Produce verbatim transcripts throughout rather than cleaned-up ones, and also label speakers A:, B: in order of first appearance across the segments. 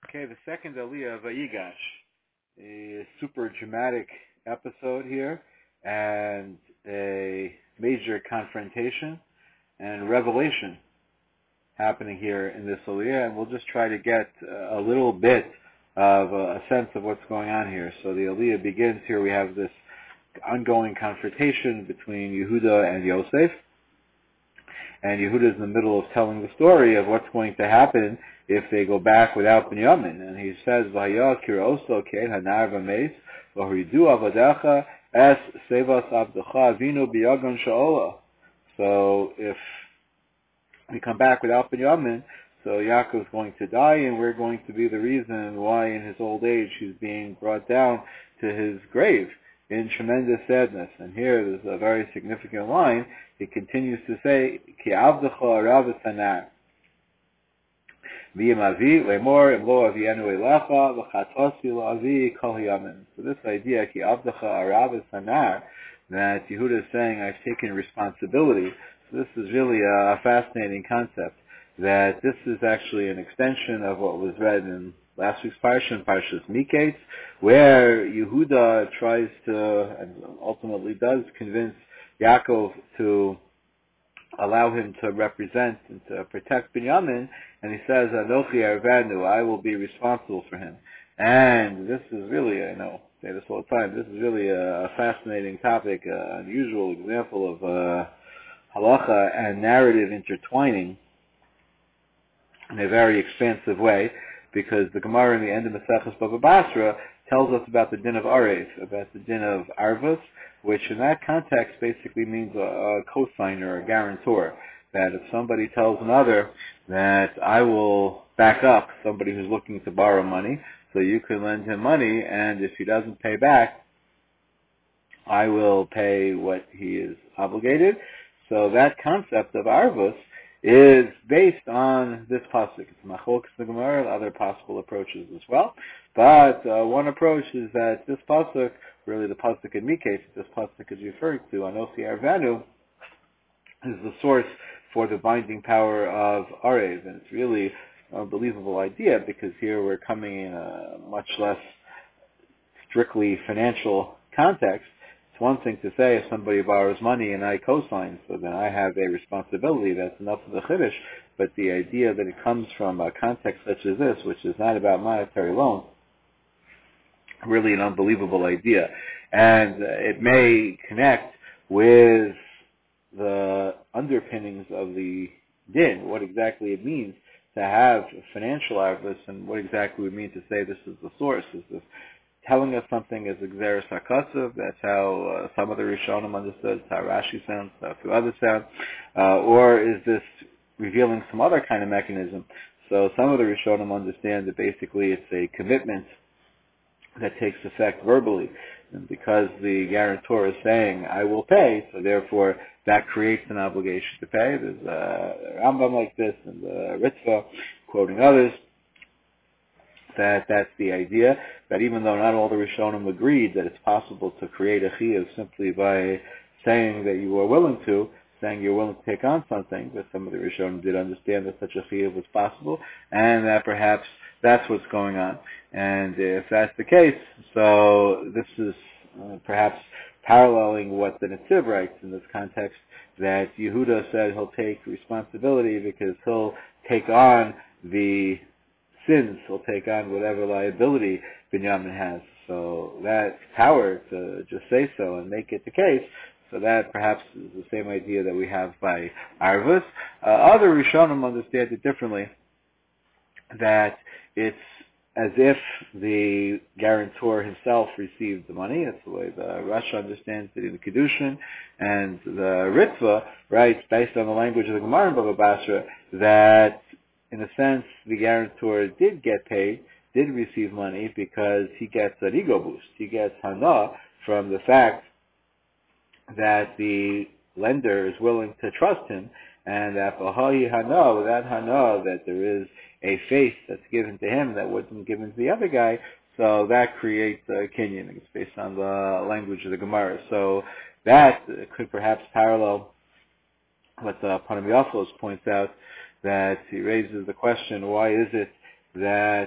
A: Okay, the second Aliyah of Vayigash, a super dramatic episode here, and a major confrontation and revelation happening here in this Aliyah, and we'll just try to get a little bit of a sense of what's going on here. So the Aliyah begins here. We have this ongoing confrontation between Yehuda and Yosef, and Yehuda is in the middle of telling the story of what's going to happen if they go back without Binyamin. And he says, "V'haya kira'oso kein hanar v'meis, v'horidu avadecha es sevas avdecha avinu biyagon sha'ola." So if we come back without Binyamin, so Yaakov's going to die, and we're going to be the reason why in his old age he's being brought down to his grave in tremendous sadness. And here there's a very significant line. He continues to say, Ki avdecha arav esanar. V'yim avi le'mor imlo avienu elecha v'chatasi la'avi kol hayamin. So this idea, Ki avdecha arav esanar, that Yehuda is saying, I've taken responsibility. So this is really a fascinating concept, that this is actually an extension of what was read in last week's Parsha, Parshas Miketz, where Yehuda tries to, and ultimately does, convince Yaakov to allow him to represent and to protect Binyamin, and he says, Anochi Arvanu, I will be responsible for him. And this is really, I know, I say this all the time, this is really a fascinating topic, an unusual example of uh, halacha and narrative intertwining in a very expansive way, because the Gemara in the end of Maseches Bava Basra tells us about the din of Arev, about the din of Arvus, which in that context basically means a, a cosigner, a guarantor, that if somebody tells another that I will back up somebody who's looking to borrow money, so you can lend him money, and if he doesn't pay back, I will pay what he is obligated. So that concept of Arvus is based on this pasuk. It's machlokes in the Gemara, other possible approaches as well. But uh, one approach is that this pasuk, really the pasuk in Miketz, this pasuk is referring to, Anochi Arvanu, is the source for the binding power of Arev. And it's really an unbelievable idea, because here we're coming in a much less strictly financial context. It's one thing to say if somebody borrows money and I co-sign, so then I have a responsibility. That's enough of the chiddush. But the idea that it comes from a context such as this, which is not about monetary loan, really an unbelievable idea. And uh, it may connect with the underpinnings of the din, what exactly it means to have financial arvus, and what exactly we mean to say this is the source. Is this telling us something as Xeris HaKasav? That's how uh, some of the Rishonim understood, it's how Rashi sounds, how a few others sound. Uh, or is this revealing some other kind of mechanism? So some of the Rishonim understand that basically it's a commitment that takes effect verbally. And because the guarantor is saying, I will pay, so therefore that creates an obligation to pay. There's a Rambam like this, and the Ritva, quoting others, that that's the idea, that even though not all the Rishonim agreed that it's possible to create a chiyuv simply by saying that you are willing to, saying you're willing to take on something, but some of the Rishonim did understand that such a chiyuv was possible, and that perhaps that's what's going on. And if that's the case, so this is uh, perhaps paralleling what the Netziv writes in this context, that Yehuda said he'll take responsibility because he'll take on the sins, will take on whatever liability Binyamin has. So that power to just say so and make it the case, so that perhaps is the same idea that we have by Arvus. Uh, other Rishonim understand it differently, that it's as if the guarantor himself received the money. That's the way the Rasha understands it in the Kiddushin. And the Ritva writes, based on the language of the Gemara in Bava Basra, that in a sense, the guarantor did get paid, did receive money, because he gets an ego boost. He gets hana from the fact that the lender is willing to trust him, and that v'hahi hana, with that hana, that there is a faith that's given to him that wasn't given to the other guy, so that creates a kinyan. It's based on the language of the Gemara. So that could perhaps parallel what uh, Panamiopoulos points out, that he raises the question, why is it that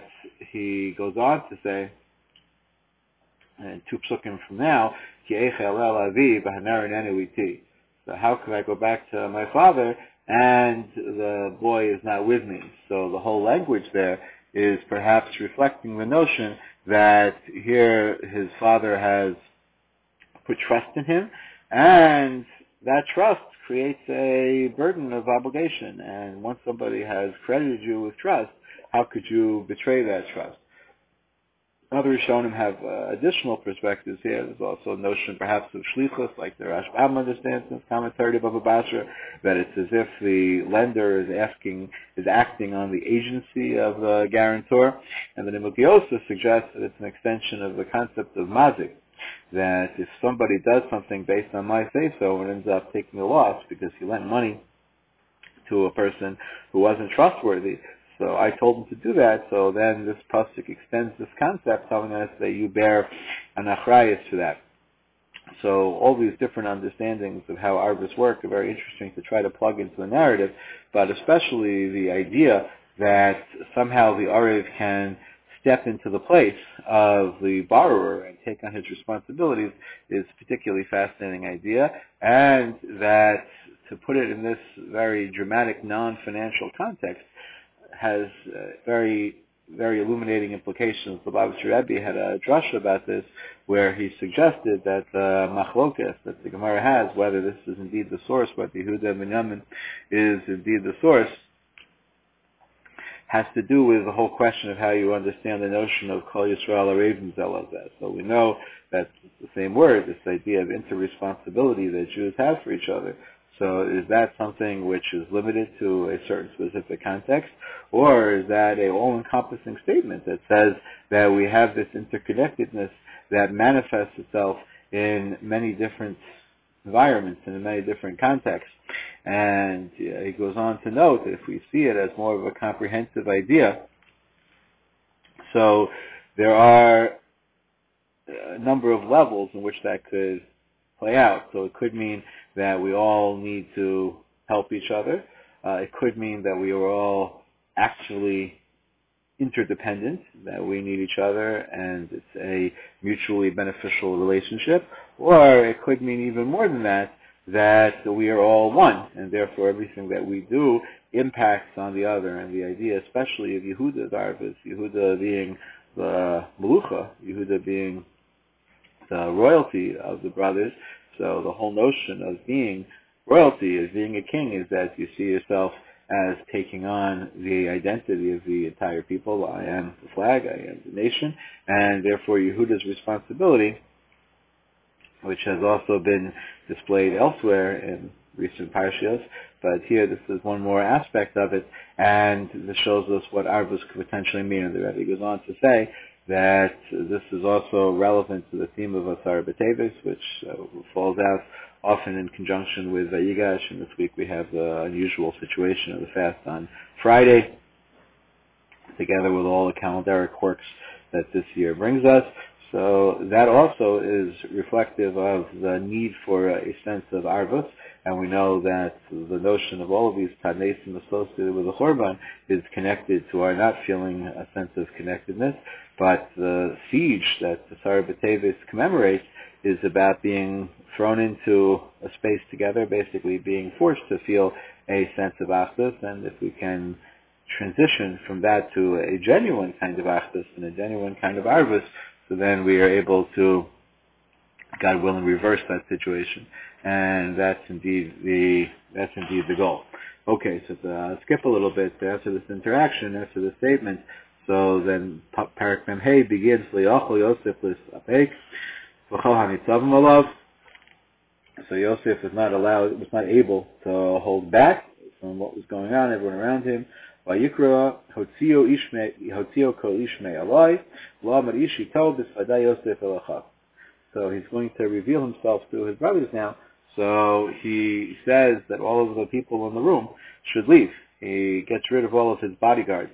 A: he goes on to say, and two psukim from now, Ki eichel el avi b'hanar inenu iti. So how can I go back to my father and the boy is not with me? So the whole language there is perhaps reflecting the notion that here his father has put trust in him, and that trust creates a burden of obligation. And once somebody has credited you with trust, how could you betray that trust? Other Rishonim have uh, additional perspectives here. There's also a notion perhaps of shlichus, like the Rashbam understands in his commentary to Baba Basra, that it's as if the lender is asking, is acting on the agency of the guarantor. And the Nimuk Yosef suggests that it's an extension of the concept of mazik, that if somebody does something based on my say-so and ends up taking a loss because he lent money to a person who wasn't trustworthy, so I told him to do that, so then this pasuk extends this concept, telling us that you bear an achrayus for that. So all these different understandings of how arvus work are very interesting to try to plug into the narrative, but especially the idea that somehow the Arv can step into the place of the borrower and take on his responsibilities is a particularly fascinating idea, and that to put it in this very dramatic non-financial context has uh, very, very illuminating implications. The Lubavitcher Rebbe had a drasha about this, where he suggested that the uh, machlokas that the Gemara has, whether this is indeed the source, whether Yehuda and Binyamin is indeed the source, has to do with the whole question of how you understand the notion of Kol Yisrael Arevim Zelazeh. So we know that it's the same word, this idea of interresponsibility that Jews have for each other. So is that something which is limited to a certain specific context, or is that a all-encompassing statement that says that we have this interconnectedness that manifests itself in many different environments and in many different contexts? And uh, he goes on to note that if we see it as more of a comprehensive idea, so there are a number of levels in which that could play out. So it could mean that we all need to help each other. Uh, it could mean that we are all actually interdependent, that we need each other and it's a mutually beneficial relationship. Or it could mean even more than that, that we are all one, and therefore everything that we do impacts on the other. And the idea especially of Yehuda's arvus, Yehuda being the Melucha, Yehuda being the royalty of the brothers. So the whole notion of being royalty, as being a king, is that you see yourself as taking on the identity of the entire people. I am the flag, I am the nation, and therefore Yehuda's responsibility, which has also been displayed elsewhere in recent parashiyos, but here this is one more aspect of it, and this shows us what arvus could potentially mean. And the Rebbe goes on to say that this is also relevant to the theme of Asar B'Teves, which uh, falls out often in conjunction with Vayigash, and this week we have the unusual situation of the fast on Friday, together with all the calendaric quirks that this year brings us. So that also is reflective of the need for a sense of arvus, and we know that the notion of all of these tanesim associated with the Chorban is connected to our not feeling a sense of connectedness, but the siege that the Asar B'Teves commemorates is about being thrown into a space together, basically being forced to feel a sense of achdus, and if we can transition from that to a genuine kind of achdus and a genuine kind of arvus, so then we are able to, God willing, reverse that situation, and that's indeed the that's indeed the goal. Okay, so to uh, skip a little bit after this interaction, after this statement. So then Parak Mem Hey begins Li'achol Yosef L'Sapek V'chol Hanitzavim Alav. So Yosef was not allowed, was not able to hold back from what was going on, everyone around him. Vayikra Hotzio Ishmei Hotzio Kol Ishmei Alai La'amar Ishi Tov B'Svaday Yosef Elachav. So he's going to reveal himself to his brothers now. So he says that all of the people in the room should leave. He gets rid of all of his bodyguards.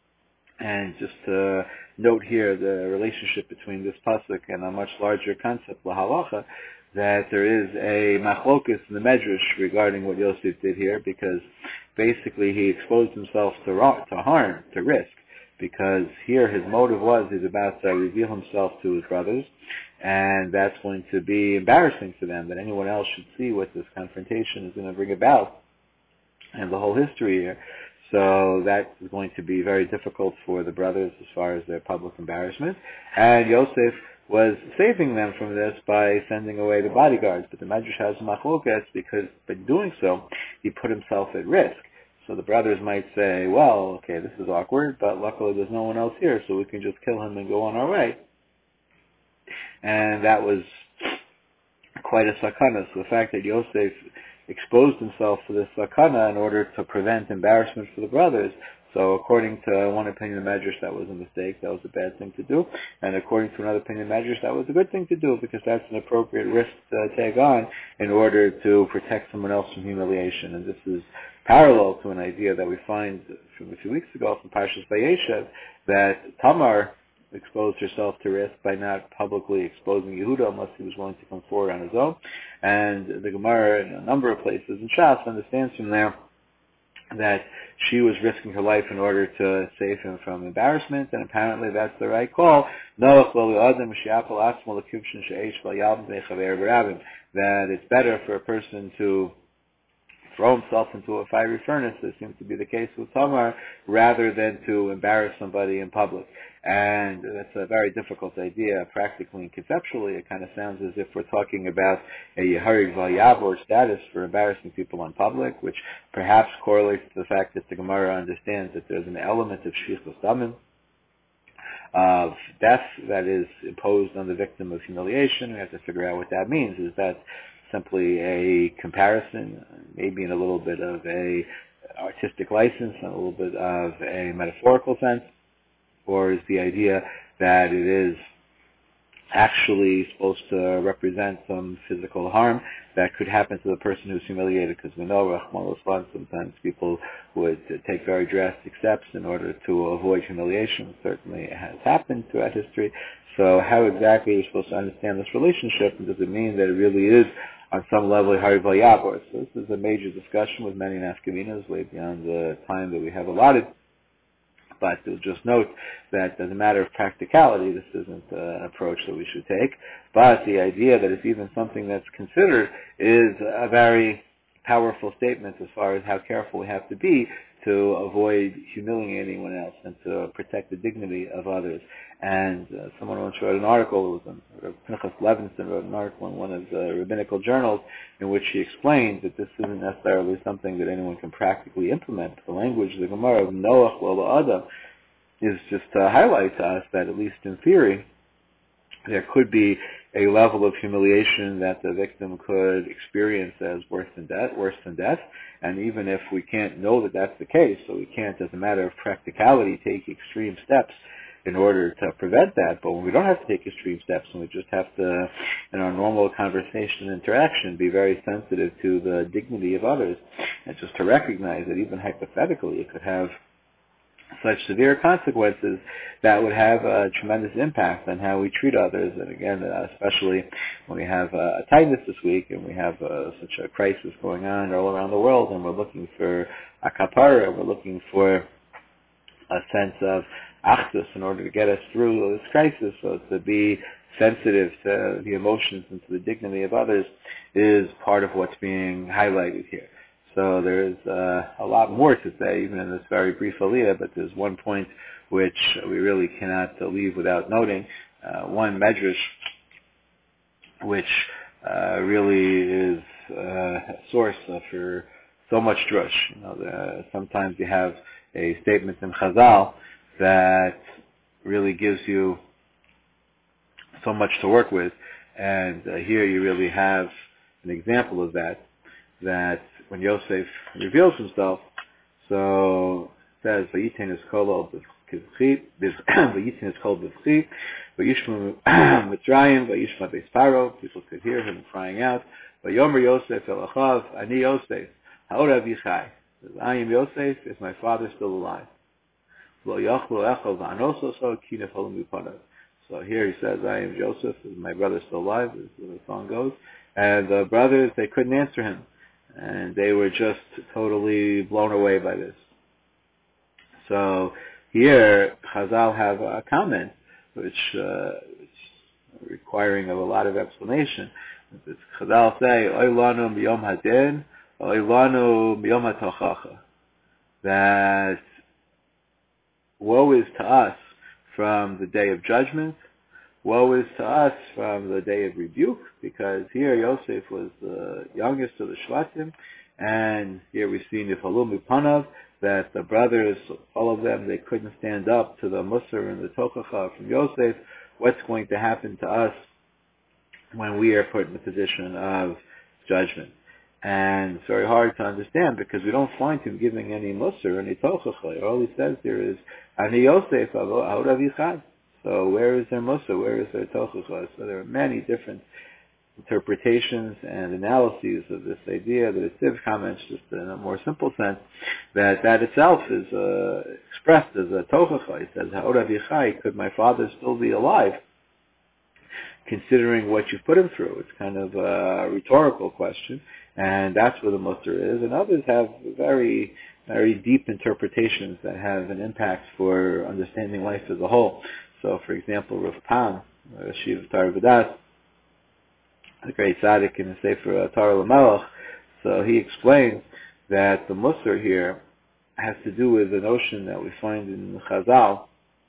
A: And just to note here the relationship between this pasuk and a much larger concept, lahalacha, that there is a machlokus in the Medrash regarding what Yosef did here, because basically he exposed himself to, to harm, to risk. because here his motive was he's about to reveal himself to his brothers, and that's going to be embarrassing for them, that anyone else should see what this confrontation is going to bring about and the whole history here. So that is going to be very difficult for the brothers as far as their public embarrassment. And Yosef was saving them from this by sending away the bodyguards. But the Medrash has machlokas because by doing so, he put himself at risk. So the brothers might say, well, okay, this is awkward, but luckily there's no one else here, so we can just kill him and go on our way. And that was quite a sakana. So the fact that Yosef exposed himself to this sakana in order to prevent embarrassment for the brothers. So according to one opinion of Medrash, that was a mistake, that was a bad thing to do. And according to another opinion of Medrash, that was a good thing to do because that's an appropriate risk to take on in order to protect someone else from humiliation. And this is parallel to an idea that we find from a few weeks ago from Parshas Vayeshev, that Tamar exposed herself to risk by not publicly exposing Yehuda unless he was willing to come forward on his own. And the Gemara, in a number of places in Shas, understands from there that she was risking her life in order to save him from embarrassment, and apparently that's the right call. That it's better for a person to throw himself into a fiery furnace, as seems to be the case with Tamar, rather than to embarrass somebody in public. And that's a very difficult idea, practically and conceptually. It kind of sounds as if we're talking about a Yeharig Valyavor status for embarrassing people in public, which perhaps correlates to the fact that the Gemara understands that there's an element of Shvichus Damim, of death that is imposed on the victim of humiliation. We have to figure out what that means. Is that simply a comparison, maybe in a little bit of a artistic license, and a little bit of a metaphorical sense? Or is the idea that it is actually supposed to represent some physical harm that could happen to the person who's humiliated? Because we know, Rahman al-Islam, sometimes people would take very drastic steps in order to avoid humiliation. Certainly it has happened throughout history. So how exactly are you supposed to understand this relationship? And does it mean that it really is on some level Yeharig Valyavor? So this is a major discussion with many nafkaminas way beyond the time that we have allotted. But we'll just note that as a matter of practicality, this isn't uh, an approach that we should take. But the idea that it's even something that's considered is a very powerful statement as far as how careful we have to be to avoid humiliating anyone else and to protect the dignity of others. And uh, someone once wrote an article, it was um, Pinchas Levinson wrote an article in one of the rabbinical journals in which he explained that this isn't necessarily something that anyone can practically implement. The language of the Gemara of Noach Lo Adam is just to highlight to us that at least in theory, there could be a level of humiliation that the victim could experience as worse than death, worse than death. And even if we can't know that that's the case, so we can't, as a matter of practicality, take extreme steps in order to prevent that. But when we don't have to take extreme steps and we just have to, in our normal conversation and interaction, be very sensitive to the dignity of others, and just to recognize that even hypothetically it could have such severe consequences that would have a tremendous impact on how we treat others. And again, uh, especially when we have uh, a tightness this week and we have uh, such a crisis going on all around the world, and we're looking for a kapara, we're looking for a sense of achdus in order to get us through this crisis. So to be sensitive to the emotions and to the dignity of others is part of what's being highlighted here. So there's uh, a lot more to say, even in this very brief aliyah, but there's one point which we really cannot uh, leave without noting. Uh, one medrash, which uh, really is uh, a source uh, for so much drush. You know, the, sometimes you have a statement in Chazal that really gives you so much to work with, and uh, here you really have an example of that, that when Yosef reveals himself, so it says, Vayiten is kol b'vchi, Vayiten is kol b'vchi, Vayishma Mitzrayim, Vayishma Beis Paro, people could hear him crying out, Vayomer Yosef el achav, Ani Yosef, ha'or avichai, I am Yosef, is my father still alive? So here he says, I am Joseph, is my brother still alive, as the song goes. And the brothers, they couldn't answer him. And they were just totally blown away by this. So here, Chazal have a comment, which, uh, which requiring of a lot of explanation. Chazal say, Oy lanu miyom hadin, oy lanu miyom hatochacha. That woe is to us from the day of judgment, woe is to us from the day of rebuke, because here Yosef was the youngest of the Shvatim, and here we see Nifalum Mipanav, that the brothers, all of them, they couldn't stand up to the Musar and the Tochacha from Yosef. What's going to happen to us when we are put in the position of judgment? And it's very hard to understand because we don't find him giving any Musar, any Tochacha. All he says here is, Ani Yosef, Avo Avichad. So where is their Musar? Where is their Tochacha? So there are many different interpretations and analyses of this idea. The Siv comments just in a more simple sense that that itself is uh, expressed as a Tochacha. He says, Ha'od Avichai, could my father still be alive? Considering what you've put him through. It's kind of a rhetorical question, and that's where the Musar is. And others have very, very deep interpretations that have an impact for understanding life as a whole. So, for example, Rav Pam, Shiv Tar V'das, the great tzaddik in the Sefer Torah L'Melech, so he explains that the Musar here has to do with the notion that we find in Chazal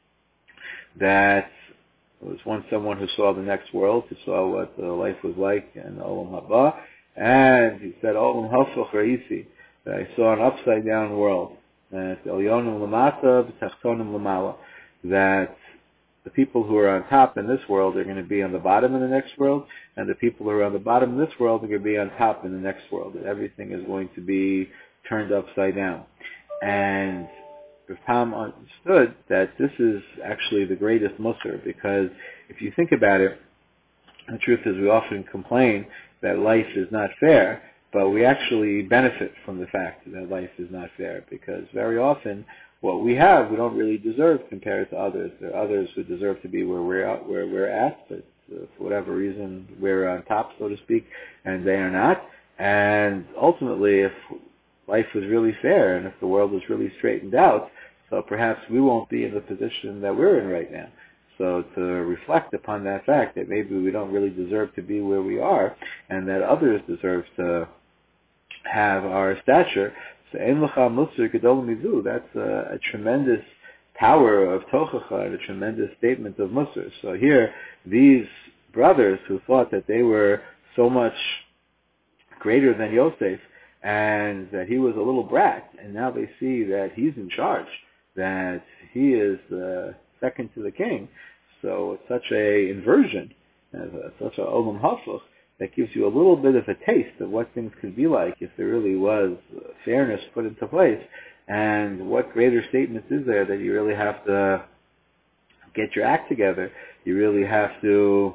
A: that there was once someone who saw the next world, who saw what uh, life was like in Olam Haba, and he said, Olam Hafuch Reisi, that I saw an upside down world, that Elyonim Lamata, V'Tachtonim Lamala, that the people who are on top in this world are going to be on the bottom in the next world, and the people who are on the bottom in this world are going to be on top in the next world, that everything is going to be turned upside down. And Rav Pam understood that this is actually the greatest Musar, because if you think about it, the truth is we often complain that life is not fair, but we actually benefit from the fact that life is not fair, because very often what we have we don't really deserve compared to others. There are others who deserve to be where we're at, where we're at, but uh, for whatever reason we're on top, so to speak, and they are not. And ultimately, if life was really fair and if the world was really straightened out, so perhaps we won't be in the position that we're in right now. So to reflect upon that fact that maybe we don't really deserve to be where we are and that others deserve to have our stature, so Ein L'cha Musar Gedol Mizu, that's a, a tremendous power of Tochacha and a tremendous statement of Musar. So here, these brothers who thought that they were so much greater than Yosef and that he was a little brat, and now they see that he's in charge, that he is uh, second to the king. So it's such a inversion, as a, such a Olam Hafuch, that gives you a little bit of a taste of what things could be like if there really was fairness put into place. And what greater statement is there that you really have to get your act together? You really have to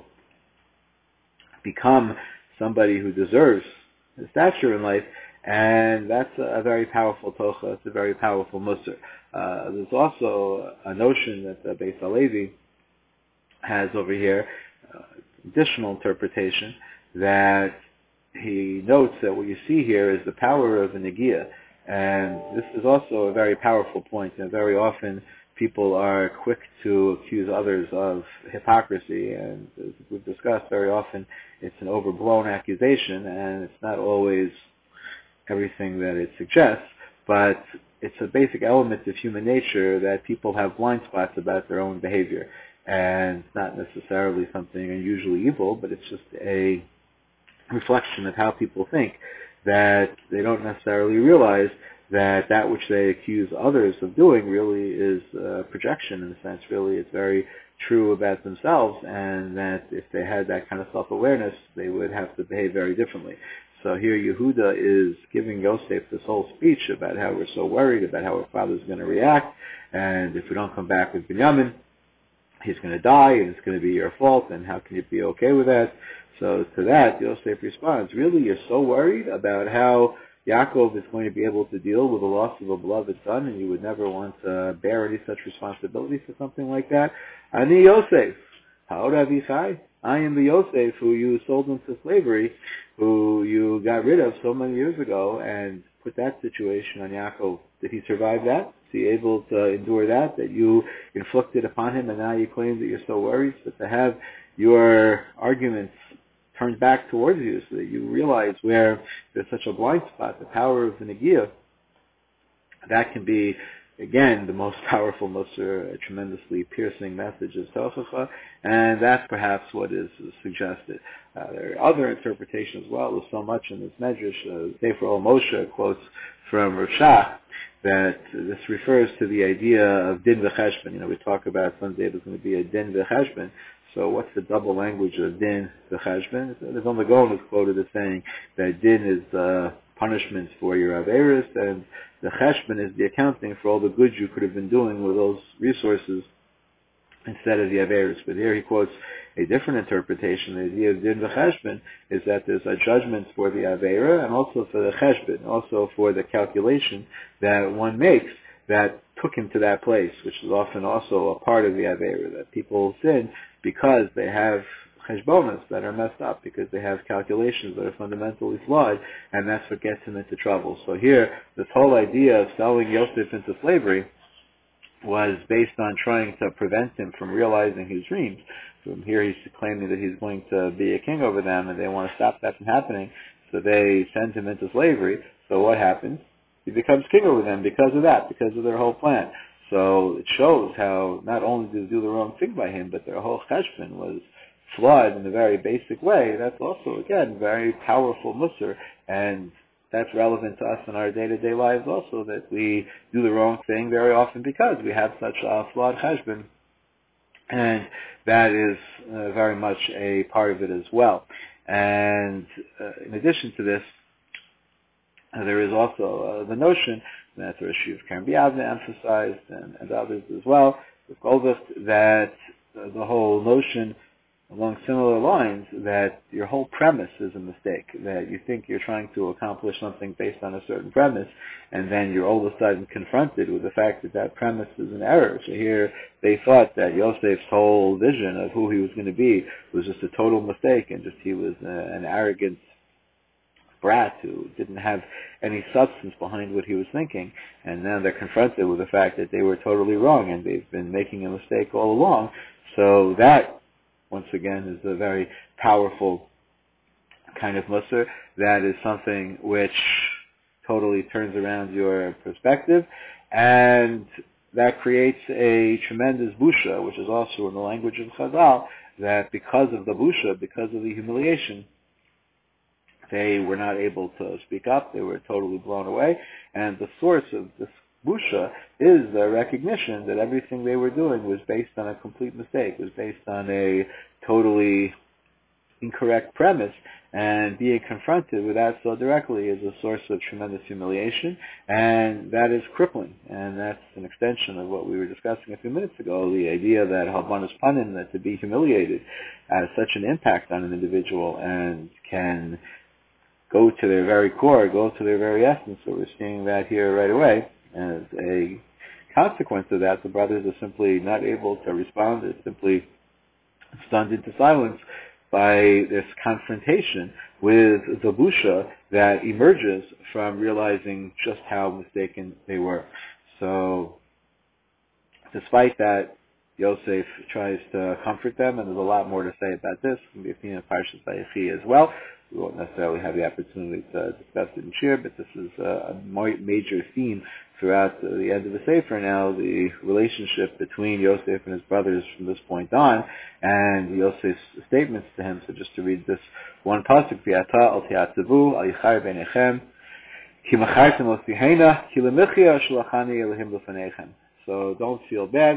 A: become somebody who deserves the stature in life. And that's a, a very powerful tocha. It's a very powerful musar. Uh, there's also a notion that the Beis Halevi has over here, uh, additional interpretation, that he notes that what you see here is the power of the Negiah. And this is also a very powerful point. And very often people are quick to accuse others of hypocrisy. And as we've discussed, very often it's an overblown accusation, and it's not always everything that it suggests, but it's a basic element of human nature that people have blind spots about their own behavior. And it's not necessarily something unusually evil, but it's just a reflection of how people think, that they don't necessarily realize that that which they accuse others of doing really is a projection in a sense. Really, it's very true about themselves, and that if they had that kind of self-awareness, they would have to behave very differently. So here Yehuda is giving Yosef this whole speech about how we're so worried about how our father's going to react, and if we don't come back with Binyamin, he's going to die, and it's going to be your fault, and how can you be okay with that? So to that, Yosef responds, really, you're so worried about how Yaakov is going to be able to deal with the loss of a beloved son, and you would never want to bear any such responsibility for something like that? Ani Yosef, Ha'od Avichai, I am the Yosef who you sold into slavery, who you got rid of so many years ago, and put that situation on Yaakov. Did he survive that? he able to endure that, that you inflicted upon him, and now you claim that you're so worried? But to have your arguments turned back towards you so that you realize where there's such a blind spot, the power of the Negiah, that can be, again, the most powerful, most uh, tremendously piercing message of Tochacha, and that's perhaps what is suggested. Uh, there are other interpretations as well. There's so much in this medrash. Uh, Sefer Ol Moshe quotes from Rav Shach that this refers to the idea of din v'cheshbon. You know, we talk about someday there's going to be a din v'cheshbon. So what's the double language of din v'cheshbon? The Vilna Gaon is quoted as saying that din is uh, punishment for your averis, and the cheshbon is the accounting for all the good you could have been doing with those resources instead of the averis. But here he quotes a different interpretation. The idea of din v'cheshbon is that there's a judgment for the avera and also for the cheshbon, also for the calculation that one makes that took him to that place, which is often also a part of the avera, that people sin because they have cheshbonos that are messed up, because they have calculations that are fundamentally flawed, and that's what gets him into trouble. So here, this whole idea of selling Yosef into slavery was based on trying to prevent him from realizing his dreams. From here he's claiming that he's going to be a king over them, and they want to stop that from happening, so they send him into slavery. So what happens? He becomes king over them because of that, because of their whole plan. So it shows how not only did they do the wrong thing by him, but their whole cheshbon was flawed in a very basic way. That's also, again, very powerful musar, and that's relevant to us in our day-to-day lives also, that we do the wrong thing very often because we have such a flawed cheshbon, and that is uh, very much a part of it as well. And uh, in addition to this, uh, there is also uh, the notion that the Rashi of Karen Biavna emphasized, and, and others as well, with Goldust, that uh, the whole notion along similar lines, that your whole premise is a mistake, that you think you're trying to accomplish something based on a certain premise, and then you're all of a sudden confronted with the fact that that premise is an error. So here they thought that Yosef's whole vision of who he was going to be was just a total mistake, and just he was a, an arrogant brat who didn't have any substance behind what he was thinking, and now they're confronted with the fact that they were totally wrong, and they've been making a mistake all along. So that, once again, is a very powerful kind of musar. That is something which totally turns around your perspective, and that creates a tremendous busha, which is also in the language of Chazal, that because of the busha, because of the humiliation, they were not able to speak up. They were totally blown away, and the source of this busha is the recognition that everything they were doing was based on a complete mistake, was based on a totally incorrect premise, and being confronted with that so directly is a source of tremendous humiliation, and that is crippling, and that's an extension of what we were discussing a few minutes ago, the idea that Halbanus Panim, that to be humiliated has such an impact on an individual and can go to their very core, go to their very essence. So we're seeing that here right away. As a consequence of that, the brothers are simply not able to respond. They're simply stunned into silence by this confrontation with the busha that emerges from realizing just how mistaken they were. So, despite that, Yosef tries to comfort them, and there's a lot more to say about this. It's going to be a theme of Parshas Vayechi as well. We won't necessarily have the opportunity to discuss it in Shir, but this is a major theme throughout the end of the Sefer now, the relationship between Yosef and his brothers from this point on, and Yosef's statements to him. So just to read this one pasuk, V'ata al ti'atzavu al yichar beinechem, ki machartem os tihena, ki lemichya shalachani Elohim lefanechem. So don't feel bad.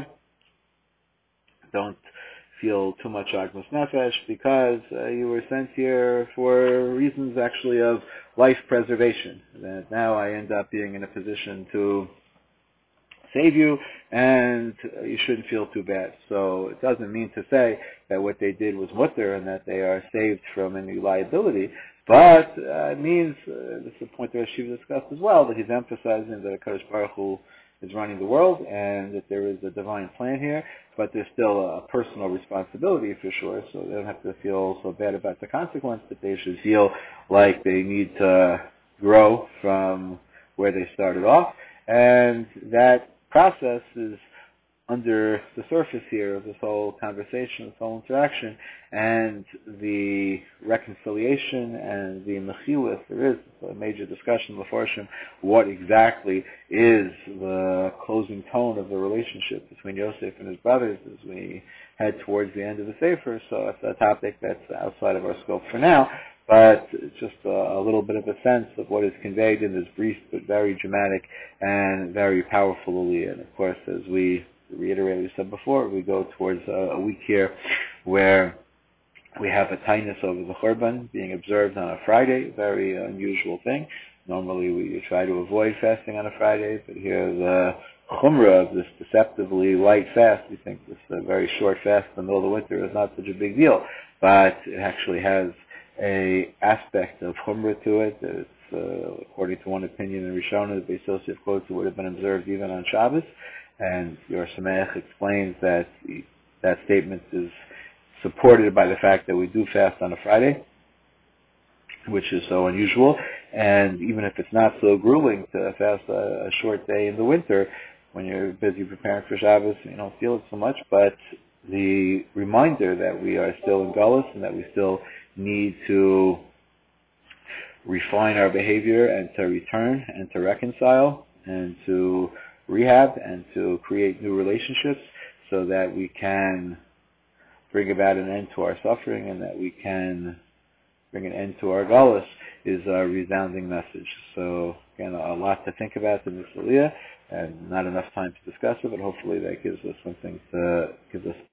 A: Don't feel too much agmas nefesh, because uh, you were sent here for reasons actually of life preservation. That now I end up being in a position to save you, and uh, you shouldn't feel too bad. So it doesn't mean to say that what they did was mutter and that they are saved from any liability, but uh, it means, uh, this is a point that Shiva discussed as well, that he's emphasizing that HaKadosh Baruch Hu is running the world, and that there is a divine plan here, but there's still a personal responsibility for sure, so they don't have to feel so bad about the consequence, that they should feel like they need to grow from where they started off, and that process is under the surface here of this whole conversation, this whole interaction, and the reconciliation and the mechilus. There is a major discussion in the Farshim, what exactly is the closing tone of the relationship between Yosef and his brothers as we head towards the end of the Sefer. So it's a topic that's outside of our scope for now, but just a, a little bit of a sense of what is conveyed in this brief but very dramatic and very powerful aliyah. And of course, as we reiterate what we said before, we go towards a, a week here where we have a tightness over the Churban being observed on a Friday, very unusual thing. Normally we try to avoid fasting on a Friday, but here the chumrah of this deceptively light fast, we think this uh, very short fast in the middle of the winter is not such a big deal, but it actually has a aspect of chumrah to it. It's, uh, according to one opinion in Rishona, the Beis Yosef quotes, it would have been observed even on Shabbos, and Yor Sameach explains that the, that statement is supported by the fact that we do fast on a Friday, which is so unusual. And even if it's not so grueling to fast a, a short day in the winter, when you're busy preparing for Shabbos, you don't feel it so much. But the reminder that we are still in Galus and that we still need to refine our behavior and to return and to reconcile and to rehab and to create new relationships so that we can bring about an end to our suffering and that we can bring an end to our galus is a resounding message. So again, a lot to think about in this aliyah and not enough time to discuss it, but hopefully that gives us something to, gives us